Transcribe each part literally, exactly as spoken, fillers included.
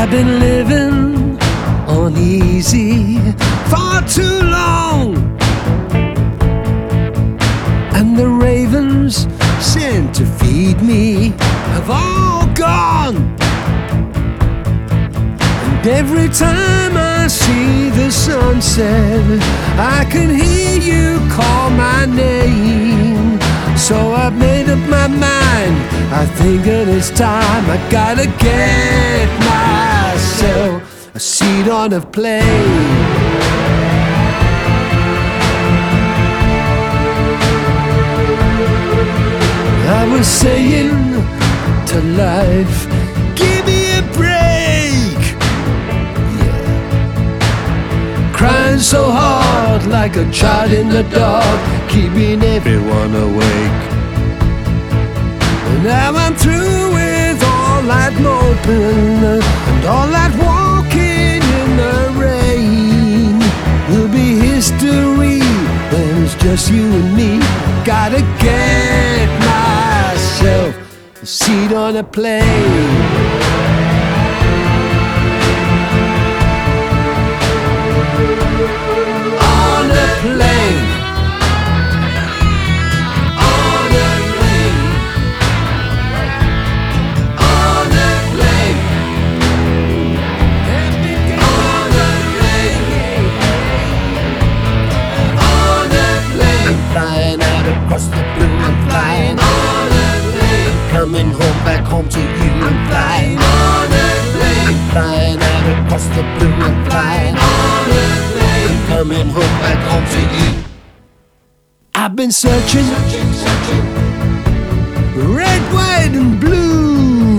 I've been living on easy far too long, and the ravens sent to feed me have all gone. And every time I see the sunset, I can hear you call my name. So I've made up my mind, I think that it's time I gotta get myself a seat on a plane. I was saying to life, give me a break. Yeah. Crying so hard like a child in the dark, keeping everyone awake. And now I'm through with all that moping and all that walking in the rain. Will be history when it's just you and me. Gotta get myself a seat on a plane. On a plane. On a plane. On a plane. On a plane. On a plane. I'm flying out across the blue. I'm flying on a plane. Coming home, back home to you. I'm flying on a plane. I'm flying out across the blue. I'm flying on a plane. Coming home, back home to you. I've been searching, searching, searching. Red, white, and blue.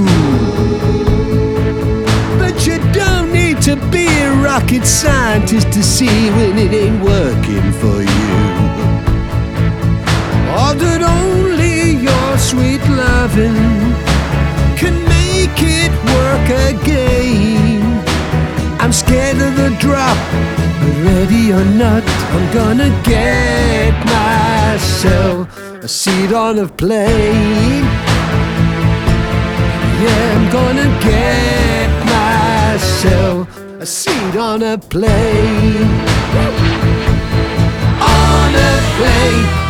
But you don't need to be a rocket scientist to see when it ain't working for you. Or that only your sweet loving can make it work again. I'm scared of the drop, but ready or not, I'm gonna get myself a seat on a plane. Yeah, I'm gonna get myself a seat on a plane. On a plane.